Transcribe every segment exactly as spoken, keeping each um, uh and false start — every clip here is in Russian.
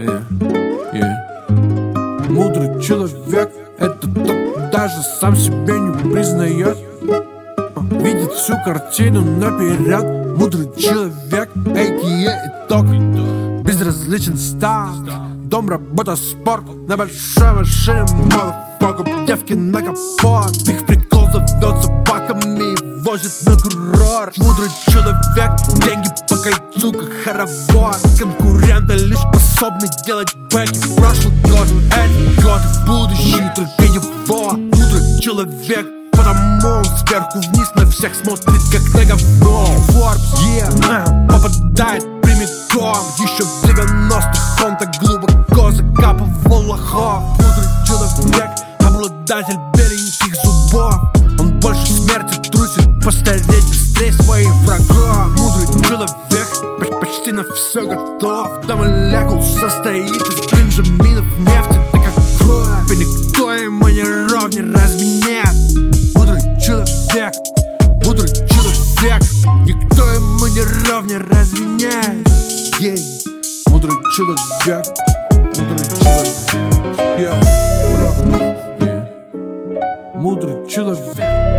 Yeah, yeah. Мудрый человек — это тот, даже сам себе не признает, видит всю картину наперед. Мудрый человек, а.к.а. итог. Безразличен стал. Дом, работа, спорт. На большой машине motherfucker. Девки на капот. Их прикол зовет собаками и возит на курорт. Мудрый человек, деньги по кольцу как хоровод. Конкуренты лишь способны делать бэки. Прошлый год, этот год и будущий только его. Мудрый человек, потому он сверху вниз на всех смотрит как на говно. Forbes, yeah, попадает прямиком. Еще в девяностых он так глубоко закапывал лохов. Мудрый человек, обладатель беленьких зубов. Он больше смерти трусит постареть быстрее своих врагов. Мудрый человек, почти на все готов. До молекул состоит из бенджаминов нефти. Так как кровь, и никто ему не ровнее, разве нет? Мудрый человек, мудрый человек, никто ему не ровнее, разве нет? Ей, мудрый человек, мудрый человек, yeah, yeah. Мудрый человек.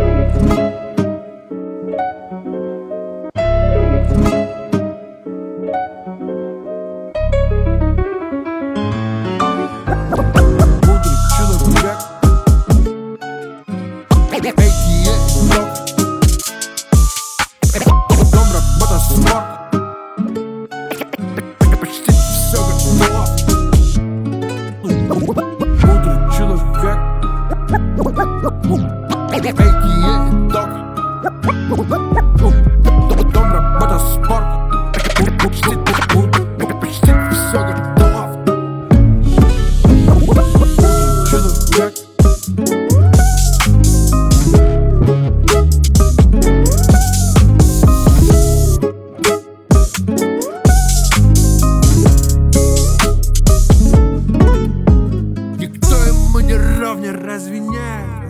Дом, работа, спорт. Почти все готово. Мудрый человек, а.к.а. итог. Дом, работа, спорт. Почти, почти все готово. Мудрый человек. Никто ему не ровнее, разве нет?